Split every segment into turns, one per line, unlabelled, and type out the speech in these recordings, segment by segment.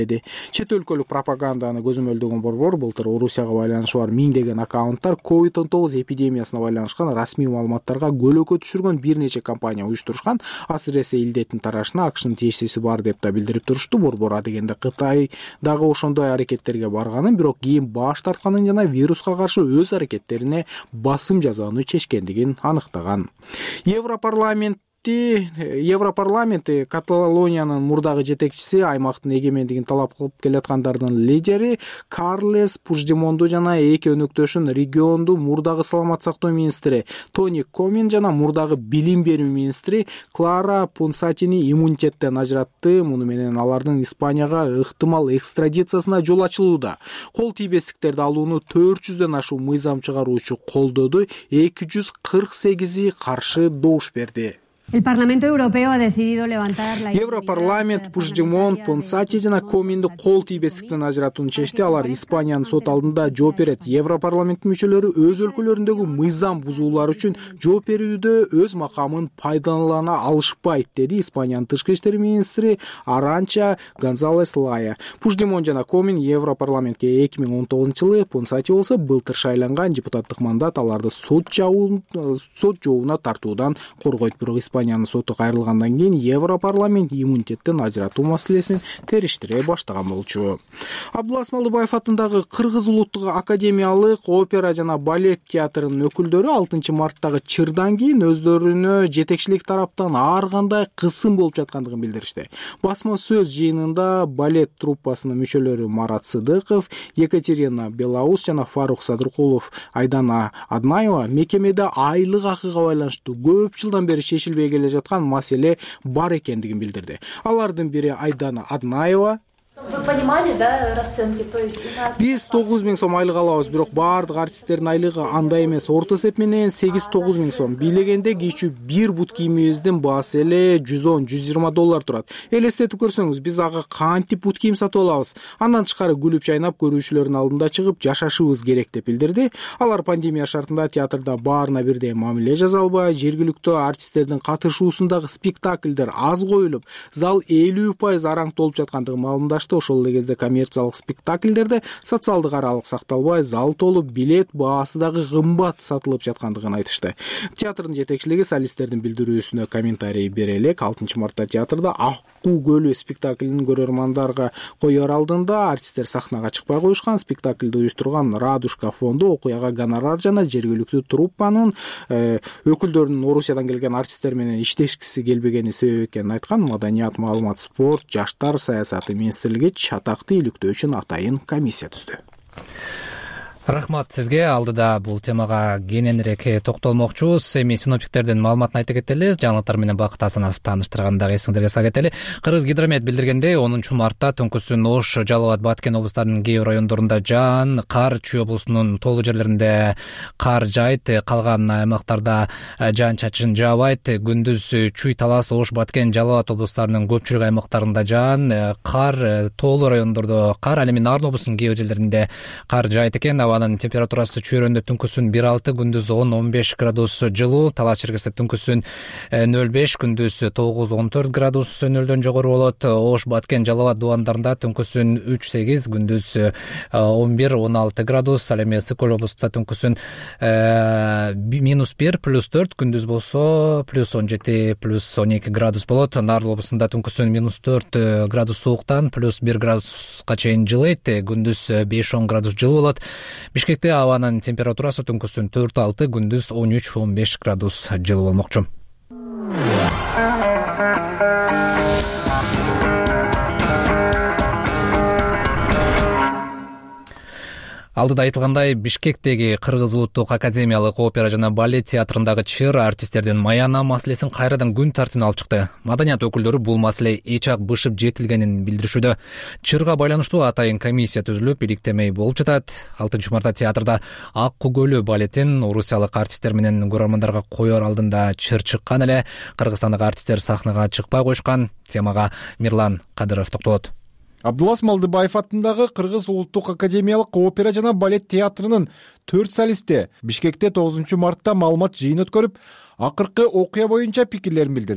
Чет өлкөлүк пропаганданы көзөмөлдөгөн борбор былтыр Орусияга байланышы бар миңдеген аккаунттар COVID-19 эпидемиясына байланышкан расмий маалыматтарга көлөкө түшүргөн бир нече компания уюштурушкан. Асыресе илдеттин тарашына АКШнын тиешеси бар деп да билдирип турушту. Борбор адегенде Кытай дагы ошондой аракеттерге барганын, бирок кийин баш тартканын жана вируска каршы өз аракеттерине басым жасоону чечкендигин аныктаган. Европарламенти Каталониянын мурдагы жетекчиси, аймактын эгемендигин талап кылып келаткандардын лидери Карлес Пуждемонду жана эки өнөктөшүн регионду мурдагы саламат сактоо министри Тони Комин жана мурдагы билим берүү министри Клара Понсатини иммунитеттен ажыратты. Муну менен алардын Испанияга ыктымал экстрадициясына жол ачылууда. Кол тийбестиктерди алууну 400дөн ашуун мыйзам чыгаруучу колдоду, 248 каршы добуш берди. Европарламент Пуждемон, Понсати жана Коминди кол тийбестиктен ажыратууну чечти. Алар Испаниянын сот алдында жооп берет. Европарламент мүчөлөрү өз өлкөлөрүндөгү мыйзам бузуулар үчүн жооп берүүдө өз макамын пайдалана алышпайт, деди Испаниянын тышкы иштер министри Аранча Гонзалес Лая. Пуждемон жана Комин Европарламентке 2019-жылы, Понсати болсо былтыр шайланган. Депутаттык мандат аларды сот жообуна тартуудан коргойт. Бирок Испаниянын соту кайрылгандан кийин Европарламент иммунитеттен ажыратуу маселесин териштире баштаган болчу. Абдулас Малдыбаев атындагы Кыргыз улуттук академиялык опера жана балет театрынын өкүлдөрү 6 марттагы чырдан кийин өздөрүнө жетекчилик тараптан ар кандай кысым болуп жаткандыгын билдиришти. Басма сөз жыйынында балет труппасынын мүчөлөрү Марат Сыдыков, Екатерина Белаус жана Фарук Садыркулов, Айдана Аднаева мекемеде айлык акыга байланыштуу көп жылдан бери чечилбей келе жаткан маселе бар экендигин билдирди. Алардын бири Айдана Аднаева.
Вы понимали, да, расценки? То есть у нас...
Биз 9000 сом айлык алабыз, бирок баардык артисттердин айлыгы андай эмес. Орто эсеп менен 8-9000 сом. Бийлегенде кийүүчү бир бут кийимибиздин баасы эле $110-120 турат. Элестетип көрсөңүз, биз ага кантип бут кийим сатып алабыз? Андан тышкары күлүп чайнап көрүүчүлөрдүн алдында чыгып жашашыбыз керек деп билдирди. Алар пандемия шартында театрда баарына бирдей мамиле жаза албай, жергиликтүү артисттердин катышуусундагы спектакльдер аз коюлуп, зал 50% араң толуп жаткандыгын маалымдашты. Ошол эле кезде коммерциялык спектакльдерде социалдык аралык сакталбай, зал толуп, билет баасы дагы кымбат сатылып жаткандыгын айтышты. Театрдын жетекчилиги солисттердин билдирүүсүнө комментарий бере элек, 6 мартта театрда Аккуу көлү спектаклинин көрөрмандарга коер алдында артисттер сахнага чыкпай коюшкан. Спектакльди уюштурган Радужка фонду окуяга гонорар жана жергиликтүү труппанын өкүлдөрүнүн Орусиядан келген артисттер менен иштешкиси келбегени себеп экенин айткан. Маданият, маалымат, спорт, жаштар саясаты министрлиги чатакты иликтөө үчүн атайын комиссия түздү.
Рахмат сизге. Алдыда бул темага кененирээк токтолмокчубуз. Эми синоптиктердин маалыматын айта кетели. Жаңылыктар менен Бакыт Асанов тааныштырган дагы эсиңерге сала кетели. Кыргызгидромет билдиргендей, 10 мартта түнкүсүн Ош, Жалал абад, Баткен облустарынын кээ бир райондорунда жаан, кар, Чүй облусунун тоолуу жерлеринде кар жаайт, калган аймактарда жаан-чачын жаабайт. Күндүз Чүй, Талас, Ош, Баткен, Жалал абад облустарынын көпчүлүк аймактарында жаан, кар, тоолуу райондордо кар, ал эми Нарын облусунун кээ бир жерлеринде кар жаайт экен. Абанын температурасы Чүйрөндө түнкүсүн 1-6, күндүз 10-15 градус жылуу, Талас Чергесте түнкүсүн 0-5, күндүз 9-14 градус нөлдөн жогору болот. Ош, Баткен, Жалал абад дубандарында түнкүсүн 3-8, күндүз 11-16 градус, ал эми Ысык-Көл облустунда түнкүсүн -1, +4, күндүз болсо +17, +12 градус болот. Нарын облусунда түнкүсүн -4 градус сууктан +1 градуска чейин жылыйт, күндүз 5-10 градус жылуу болот. Бишкекте абанын температурасы түнкүсүн 4-6, күндүз 13-15 градус жылуу болмокчу. Алдыда айтылгандай, Бишкектеги Кыргыз улуттук академиялык опера жана балет театрындагы чыр артисттердин маяна маселесин кайрадан күн тартибине алып чыкты. Маданият өкүлдөрү бул маселе эч ак бышып жетилгенин билдиришүүдө. Чырга байланыштуу атайын комиссия түзүлүп, иликтемей болуп жатат. 6 мартта театрда Аккуу көлү балетин орусиялык артисттер менен көрөрмандарга коер алдында чыр чыккан эле. Кыргызстандагы артисттер сахнага чыкпай коюшкан. Темага Мирлан Кадыров токтолот.
Абдулас Малдыбаев атындагы Кыргыз улуттук академиялык опера жана балет театрынын 4 солисти Бишкекте 9 мартта маалымат жыйын өткөрүп, акыркы окуя боюнча пикирлерин билдирди.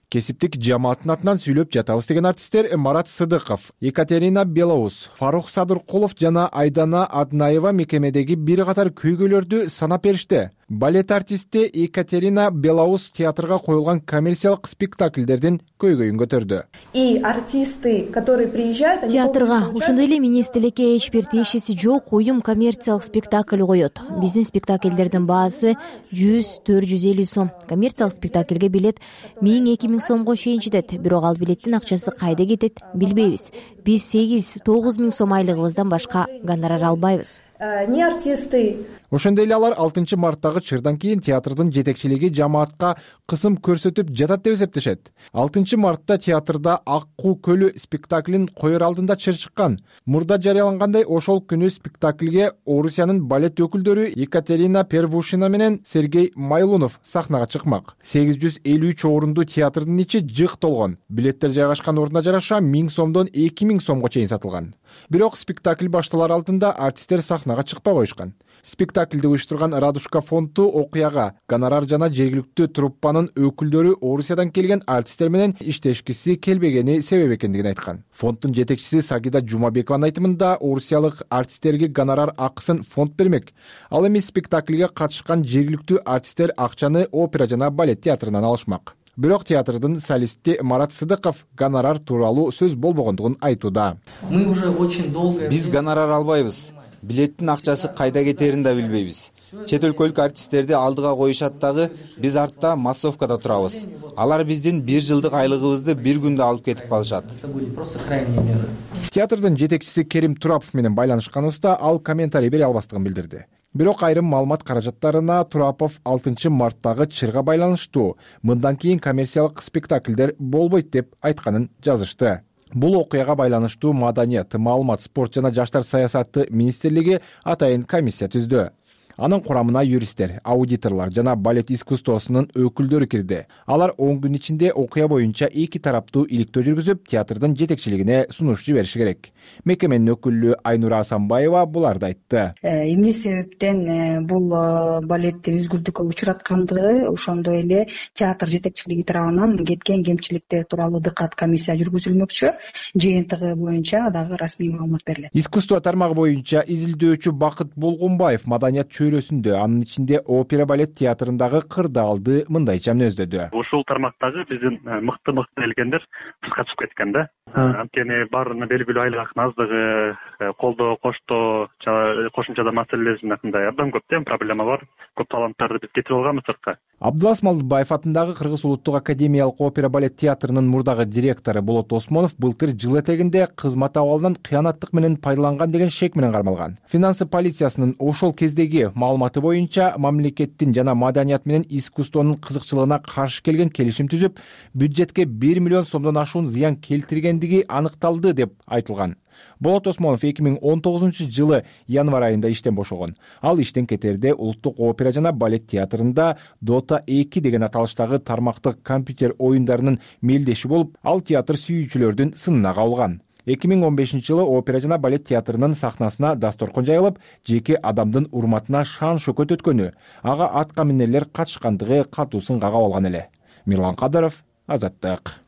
Кесиптик жамааттын атынан сүйлөп жатабыз деген артисттер Марат Сыдыков, Екатерина Белоус, Фарух Садыркулов жана Айдана Аднаева мекемедеги бир катар көйгөйлөрдү санап беришти. Балет артисти Екатерина Белоус театрга коюлган коммерциялык спектакльдердин көйгөйүн көтөрдү.
И артисты, которые приезжают,
театрга ошондой эле министр тилекке эч бир тиешеси жок уюм коммерциялык спектакль коет. Биздин спектакльдердин баасы 100-450 сом. Коммерциялык спектакльге билет 1000-2000 сомго чейин жетет. Бирок ал билеттин акчасы кайда кетет билбейбиз. Биз 8-9 миң сом айлыгыбыздан башка гонорар албайбыз.
Не артисты.
Ошондой эле алар 6 марттагы чырдан кийин театрдын жетекчилиги жамаатка кысым көрсөтүп жатат деп эсептешет. 6 мартта театрда Аккуу көлү спектаклин коер алдында чыр чыккан. Мурда жарыялангандай ошол күнү спектакльге Орусиянын балет өкүлдөрү Екатерина Первушина менен Сергей Майлунов сахнага чыкмак. 853 орундуу театрдын ичи жык толгон. Билеттер жайгашкан ордуна жараша 1000 сомдон 2000 сомго чейин сатылган. Бирок спектакль башталар алдында артисттер сахнага чыкпай коюшкан. Спектакльди уюштурган Радушка фонду окуяга гонорар жана жергиликтүү труппанын өкүлдөрү Орусиядан келген артисттер менен иштешкиси келбегени себеп экендигин айткан. Фонддун жетекчиси Сагида Жумабекованын айтымында орусиялык артисттерге гонорар акысын фонд бермек. Ал эми спектакльге катышкан жергиликтүү артисттер акчаны опера жана балет театрынан алышмак. Бирок театрдын солисти Марат Сыдыков гонорар тууралуу сөз болбогондугун айтууда.
Биз гонорар албайбыз. Билеттин акчасы кайда кетерин да билбейбиз. Чет өлкөлүк артисттерди алдыга коюшат дагы, биз артта массовкада турабыз. Алар биздин 1 жылдык айлыгыбызды бир күндө алып кетип калышат.
Театрдын жетекчиси Керим Турапов менен байланышканыбызда ал комментарий бере албастыгын билдирди. Бирок айрым маалымат каражаттарына Турапов 6 марттагы чырга байланыштуу. Мындан кийин коммерциялык спектакльдер болбойт деп айтканын жазышты. Бул окуяга байланыштуу Маданият, маалымат, спорт жана жаштар саясаты министрлиги атайын комиссия түздү. Анын курамына юристтер, аудиторлор жана балет искусствосунун өкүлдөрү кирди. Алар 10 күн ичинде окуя боюнча 2 тараптуу иликтөө жүргүзүп, театрдын жетекчилигине сунуш жибериши керек. Мекеменин өкүлү Айнура Асанбаева буларды айтты.
Эмне себептен бул балетти үзгүлтүккө учураткандыгы, ошондой эле театр жетекчилиги тарабынан кеткен кемчиликтер тууралуу дыкат комиссия жүргүзүлмөкчү. Жыйынтыгы боюнча дагы расмий маалымат берилет.
Искусство тармагы боюнча изилдөөчү Бакыт Болгунбаев Маданият чөйрөсүндө, анын ичинде опера балет театрындагы кырдаалды мындайча мүнөздөдү.
Ушул тармактагы биздин мыкты келгендер сыртка чыгып кеткен да. Анткени баарына белгилүү айлык акынын аздыгы, колдоо, коштоо, кошумча маселелердин акында абдан көп проблема бар. Көп таланттарды биз кетирип алганбыз сыртка.
Абдулас Малдыбаев атындагы Кыргыз улуттук академиялык опера балет театрынын мурдагы директору Болот Осмонов былтыр жыл этегинде кызмат абалынан кыянаттык менен пайдаланган деген шек менен кармалган. Финансы полициясынын ошол кездеги маалыматы боюнча мамлекеттин жана маданият менен искусствонун кызыкчылыгына каршы келген келишим түзүп, бюджетке 1 миллион сомдон ашуун зыян келтиргендиги аныкталды деп айтылган. Болот Осмонов 2019 жылы январь айында иштен бошогон. Ал иштен кетерде улуттук опера жана балет театрында Dota 2 деген аталыштагы тармактык компьютер оюндарынын мелдеши болуп, ал театр сүйүүчүлөрдүн сынына кабылган. 2015 жылы опера жана балет театрынын сахнасына дасторкон жайылып, жеке адамдын урматына шан шөкөт өткөнү, ага атка минерлер катышкандыгы катуу сынга кабылган эле. Мирлан Кадыров, Азаттык.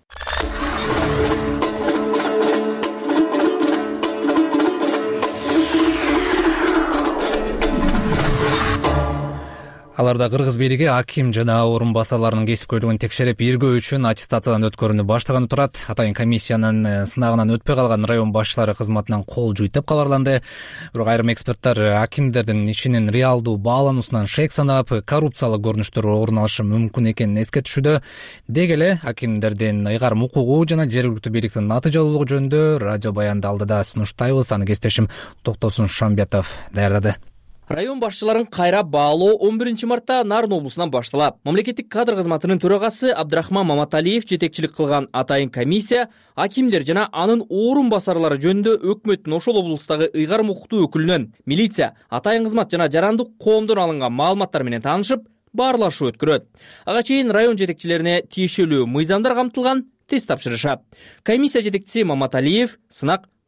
Аларда Кыргыз бийлиги аким жана орун басарларынын кесипкөйлүгүн текшерип, иргөө үчүн аттестациядан өткөрүүнү баштаганы турат. Атайын комиссиянын сынагынан өтпөй калган район башчылары кызматынан кол жуйт деп кабарланды. Бирок айрым эксперттер акимдердин ишинин реалдуу баалануусунан шек санап, коррупциялык көрүнүштөр орун алышы мүмкүн экенин эскертишүүдө. Деги эле акимдердин ыйгарым укугу жана жергиликтүү бийликтин натыйжалуулугу жөнүндө радио баянды алдыда сунуштайбыз. Аны кесиптешим Токтосун Шамбетов даярдады.
Район башчыларын кайра баалоо 11 мартта Нарын облусунан башталат. Мамлекеттик кадр кызматынын төрагасы Абдрахман Маматалиев жетекчилик кылган атайын комиссия акимдер жана анын орун басарлары жөнүндө өкмөттүн ошол облустагы ыйгарым укуктуу өкүлүнөн милиция, атайын кызмат жана жарандык коомдон алынган маалыматтар менен таанышып, баарлашуу өткөрөт. Ага чейин район жетекчилерине тиешелүү мыйзамдар камтылган тест тапшырышат. Комиссия жетекчиси Маматалиев сынак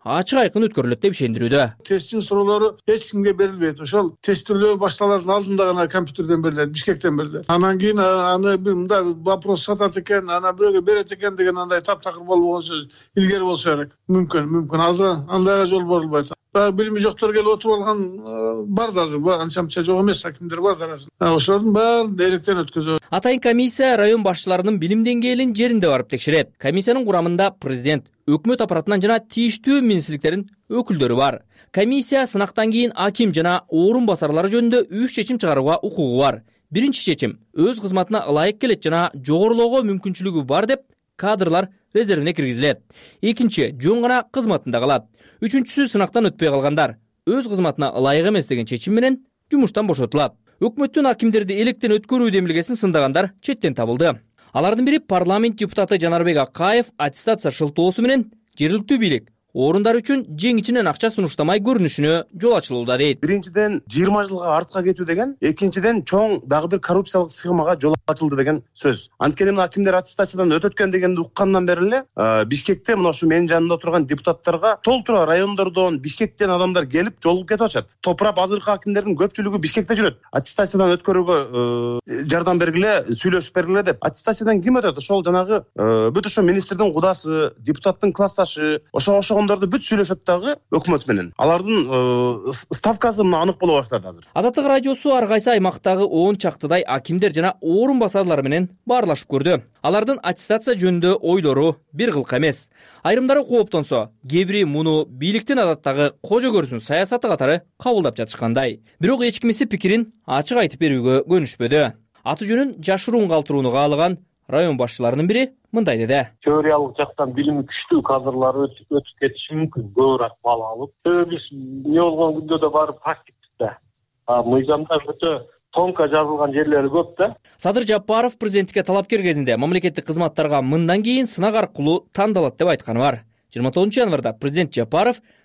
ачык айкын өткөрүлөт деп ишендирүүдө.
Тесттин суроолору эч кимге берилбейт. Ошол тесттөө башталардын алдында гана компьютерден берилет, Бишкектен берилет. Анан кийин аны бир мындай вопрос сатат экен, ана бирөөгө берет экен деген андай таптакыр болбогон сөз илгери болсо керек. Мүмкүн. Азыр андайга жол берилбейт. Билими жоктор келип отуруп алган бар да азыр, анча-мынча жок эмес акимдер бар да арасында. Ошолордун баарын электен өткөзөт.
Атайын комиссия район башчыларынын билим деңгээлин жеринде барып текшерет. Комиссиянын курамында президент, өкмөт аппаратынан жана тийиштүү министрликтердин өкүлдөрү бар. Комиссия сынактан кийин аким жана орун басарлары жөнүндө 3 чечим чыгарууга укугу бар. Биринчи чечим өз кызматына ылайык келет жана жогорулоого мүмкүнчүлүгү бар деп кадрлар резервине киргизилет. Экинчи жөн гана кызматында калат. Үчүнчүсү сынактан өтпөй калгандар өз кызматына ылайык эмес деген чечим менен жумуштан бошотулат. Өкмөттүн акимдерди электен өткөрүү демилгесин сындагандар четтен табылды. Алардын бири парламент депутаты Жанарбек Акаев аттестация шылтоосу менен жергиликтүү бийлик орундар үчүн жең ичинен акча сунуштамай көрүнүшүнө жол ачылууда дейт.
Биринчиден 20 жылга артка кетүү деген, экинчиден чоң дагы бир коррупциялык схемага жол ачылды деген сөз. Анткени акимдер аттестациядан өтөт экен дегенди уккандан бери эле Бишкекте мына ушу менин жанымда турган депутаттарга толтура райондордон, Бишкектен адамдар келип жолугуп кетип атышат. Топурап азыркы акимдердин көпчүлүгү Бишкекте жүрөт. Аттестациядан өткөрүүгө жардам бергиле, сүйлөшүп бергиле деп. Аттестациядан ким өтөт? Ошол жанагы бүт ошо министрдин кудасы, депутаттын классташы, ошондорду бүт сүйлөшөт дагы өкмөт менен. Алардын ставкасы мына анык боло баштады азыр.
Азаттык радиосу ар кайсы аймактагы 10 чактыдай акимдер жана орун басарлар менен баарлашып көрдү. Алардын аттестация жөнүндө ойлору бир кылка эмес. Айрымдары кооптонсо, кээ муну бийликтин адаттагы кожо көрсүн саясаты катары кабылдап жатышкандай. Бирок эч кимиси пикирин ачык айтып берүүгө көнүшпөдү. Аты жөнүн жашыруун калтырууну каалаган район башчыларынын бири мындай деди.
Теориялык жактан билими күчтүү кадрлар өтүп кетиши мүмкүн, көбүрөөк бала алып. Биз эмне болгон күндө да барып практикте. Мыйзамда өтө тонко жазылган жерлери көп да.
Садыр Жапаров президенттикке талапкер кезинде мамлекеттик кызматтарга мындан кийин сынак аркылуу тандалат деп айтканы бар. 29 январда президент Жапаров